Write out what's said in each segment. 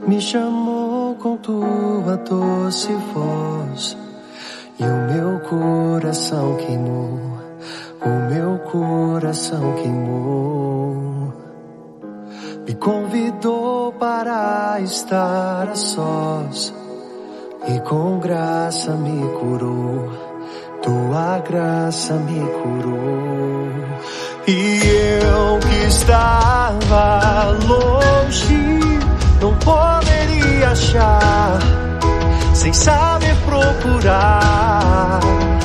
Me chamou com tua doce voz e o meu coração queimou, o meu coração queimou. Me convidou para estar a sós e com graça me curou, tua graça me curou. E eu que estava longe, não poderia achar, sem saber procurar,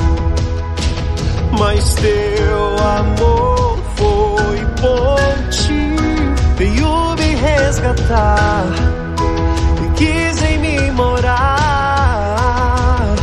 mas teu amor foi ponte, veio me resgatar e quis em mim morar.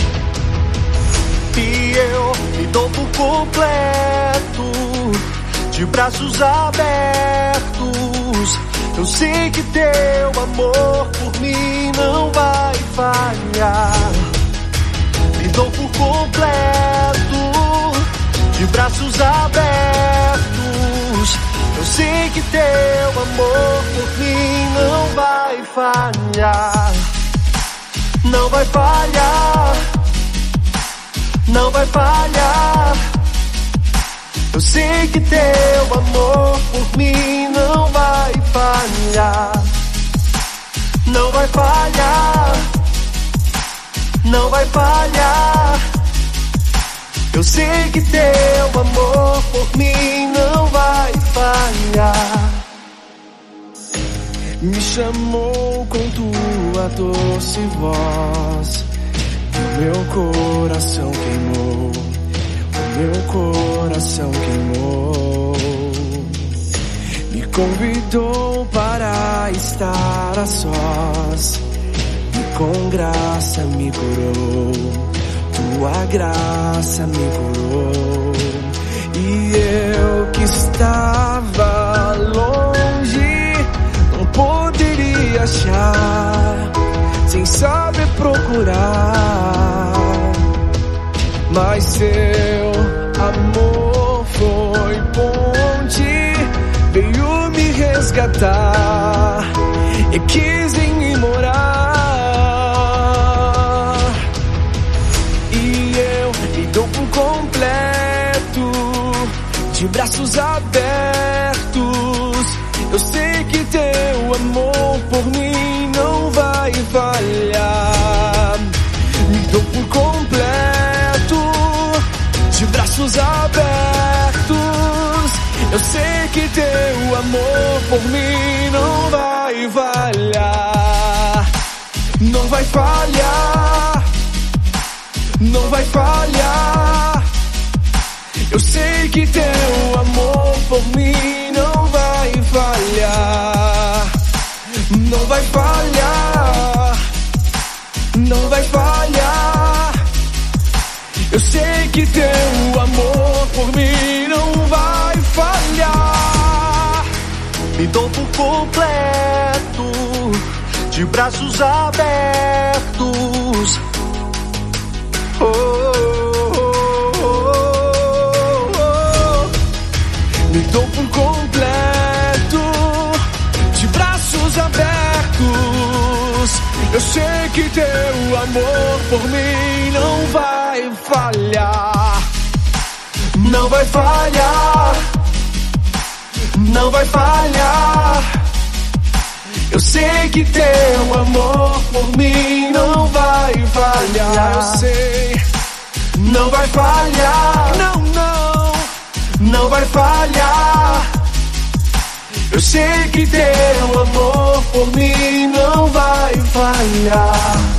E eu me dou por completo, de braços abertos. Eu sei que teu amor por mim não vai falhar. Me dou por completo, de braços abertos. Eu sei que teu amor por mim não vai falhar. Não vai falhar, não vai falhar. Eu sei que teu amor por mim não vai falhar. Não vai falhar, não vai falhar. Eu sei que teu amor por mim não vai falhar. Me chamou com tua doce voz e o meu coração queimou, meu coração queimou. Me convidou para estar a sós e com graça me curou, tua graça me curou. E eu que estava longe, não poderia achar, sem saber procurar, mas teu amor foi ponte, veio me resgatar e quis em mim morar. E eu me dou por completo, de braços abertos. Eu sei que teu amor por mim não vai falhar. Me dou por completo, de braços abertos. Eu sei que teu amor por mim não vai falhar. Não vai falhar, não vai falhar. Eu sei que teu amor por mim não vai falhar. Não vai falhar, não vai falhar. Eu sei que teu amor por mim não vai falhar. Me dou por completo, de braços abertos. Oh, oh, oh, oh, oh. Me dou por completo, de braços abertos. Eu sei que teu amor por mim não vai falhar. Não vai falhar, não vai falhar. Eu sei que teu amor por mim não vai falhar. Eu sei, não vai falhar. Não, não, não vai falhar. Eu sei que teu amor por mim não vai falhar.